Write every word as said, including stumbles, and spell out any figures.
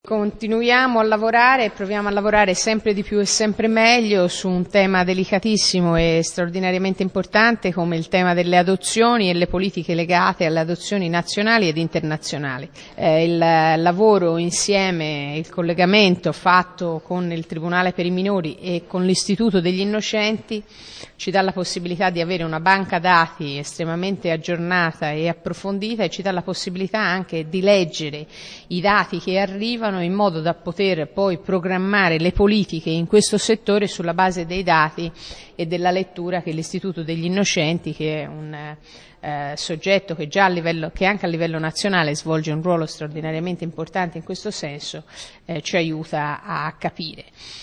Continuiamo a lavorare e proviamo a lavorare sempre di più e sempre meglio su un tema delicatissimo e straordinariamente importante come il tema delle adozioni e le politiche legate alle adozioni nazionali ed internazionali. Eh, il lavoro insieme, il collegamento fatto con il Tribunale per i minori e con l'Istituto degli Innocenti ci dà la possibilità di avere una banca dati estremamente aggiornata e approfondita e ci dà la possibilità anche di leggere i dati che arrivano in modo da poter poi programmare le politiche in questo settore sulla base dei dati e della lettura che l'Istituto degli Innocenti, che è un eh, soggetto che già a livello, che anche a livello nazionale svolge un ruolo straordinariamente importante in questo senso, eh, ci aiuta a capire.